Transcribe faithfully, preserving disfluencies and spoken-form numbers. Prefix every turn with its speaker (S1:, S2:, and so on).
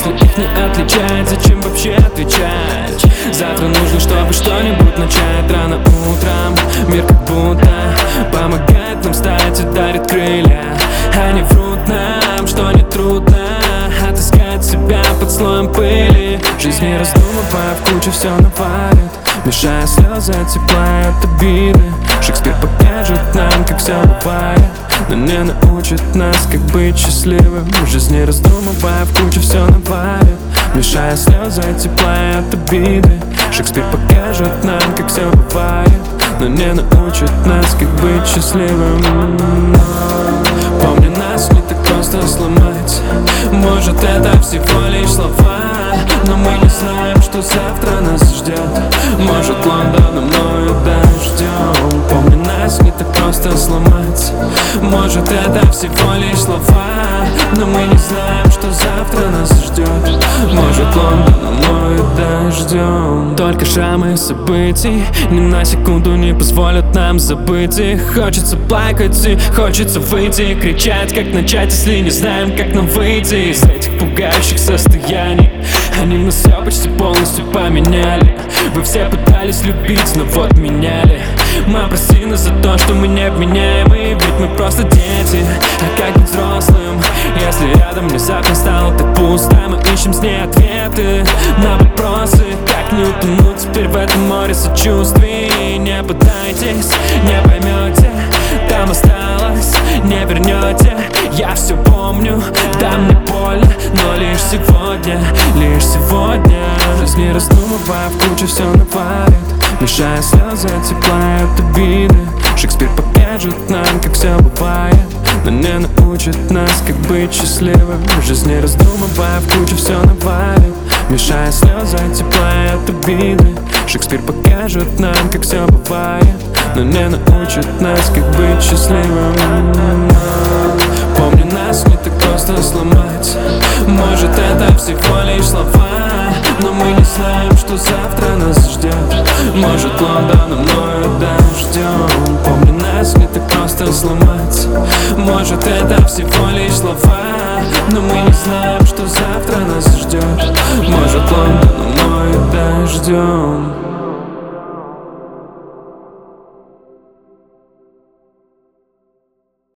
S1: их не отличать. Зачем вообще отвечать? Завтра нужно, чтобы что-нибудь начать. Рано утром мир как будто помогает нам встать и дарит крылья. Они врут нам, что не трудно отыскать себя под слоем пыли. Жизнь, не раздумывая, в кучу все навалит, мешая слезы от тепла и от обиды. Шекспир покажет нам, как все бывает, но не научит нас, как быть счастливым. Жизнь, не раздумывая, в кучу все навалит, мешая слезы от тепла и от обиды. Шекспир покажет нам, как все бывает, но не научит нас, как быть счастливым. Помню, нас не так просто сломать. Может, это всего лишь слова, но мы не знаем, что завтра нас ждет. Может, Лондоном мною дождем. Помню, нас не так просто сломать. Может, это всего лишь слова, но мы не знаем, что завтра нас ждет. Может, Лондоном мною дождем. Только шрамы событий ни на секунду не позволят нам забыть их. Хочется плакать и хочется выйти, кричать, как начать, если не знаем, как нам выйти из этих пугающих состояний. Они нас все почти полностью поменяли. Вы все пытались любить, но вот меняли. Мы простим нас за то, что мы невменяемы, ведь мы просто дети. А как быть взрослым, если рядом внезапно стало так пусто? Мы ищем с ней ответы на вопросы, как не утонуть теперь в этом море сочувствий. Не пытайтесь, не поймете, там осталось, не вернете. Я все помню, да мне больно, но лишь сегодня, лишь сегодня. Жизнь, не раздумывая, в кучу все навалит, мешая слезы от тепла и от обиды. Шекспир покажет нам, как все бывает, но не научит нас, как быть счастливым. Жизнь, не раздумывая, в кучу все навалит, мешая слезы от тепла и от обиды. Шекспир покажет нам, как все бывает, но не научит нас, как быть счастливым. Помню, нас не так просто сломать. Может, это всего лишь слова, но мы не знаем, что завтра нас ждет. Может, Лондоном мною дождем. Помню, нас не так просто сломать. Может, это всего лишь слова, но мы не знаем, что завтра нас ждет. Может, Лондоном мною дождем.